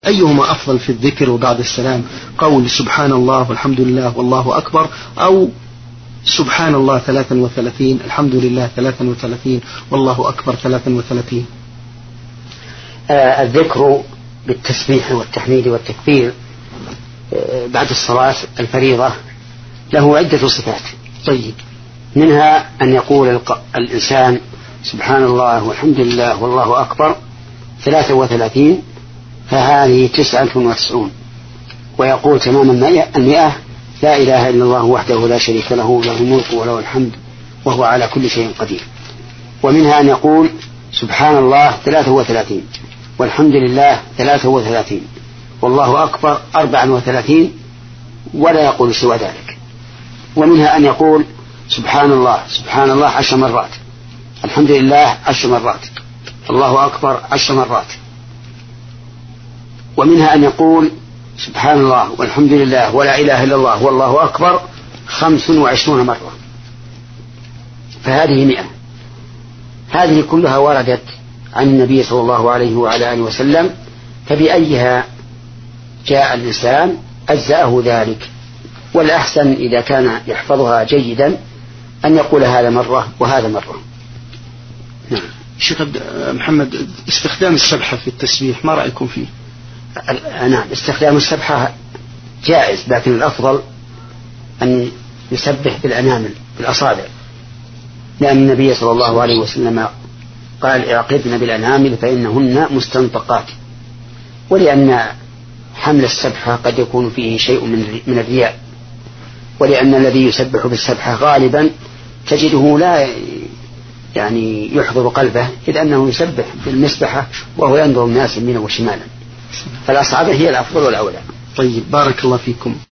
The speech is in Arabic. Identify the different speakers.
Speaker 1: أيهما أفضل في الذكر وبعد السلام؟ قول سبحان الله والحمد لله والله أكبر، أو سبحان الله 33 الحمد لله 33 والله أكبر 33؟
Speaker 2: الذكر بالتسبيح والتحميد والتكبير بعد الصلاة الفريضة له عدة صفات.
Speaker 1: طيب،
Speaker 2: منها أن يقول الإنسان سبحان الله والحمد لله والله أكبر 33، فهذه 99، ويقول تمام 100 لا إله إلا الله وحده لا شريك له له الملك وله الحمد وهو على كل شيء قدير. ومنها أن يقول سبحان الله 33 والحمد لله 33 والله أكبر 34 ولا يقول سوى ذلك. ومنها أن يقول سبحان الله 10 مرات، الحمد لله 10 مرات، الله أكبر 10 مرات. ومنها أن يقول سبحان الله والحمد لله ولا إله إلا الله والله أكبر 25 مرة، فهذه 100. هذه كلها وردت عن النبي صلى الله عليه وعلى آله وسلم، فبأيها جاء الإنسان أجزأه ذلك. والأحسن إذا كان يحفظها جيدا أن يقول هذا مرة وهذا مرة.
Speaker 1: نعم. شيخ محمد، استخدام السبحة في التسبيح ما رأيكم فيه؟
Speaker 2: نعم، استخدام السبحة جائز، لكن الأفضل أن يسبح بالأنامل بالأصابع، لأن النبي صلى الله عليه وسلم قال اعقدن بالأنامل فإنهن مستنطقات، ولأن حمل السبحة قد يكون فيه شيء من الرياء، ولأن الذي يسبح بالسبحة غالبا تجده لا يعني يحضر قلبه، إذ أنه يسبح بالمسبحة وهو ينظر الناس يمينا وشمالا، فالأصابع هي الأفضل والأولى.
Speaker 1: طيب، بارك الله فيكم.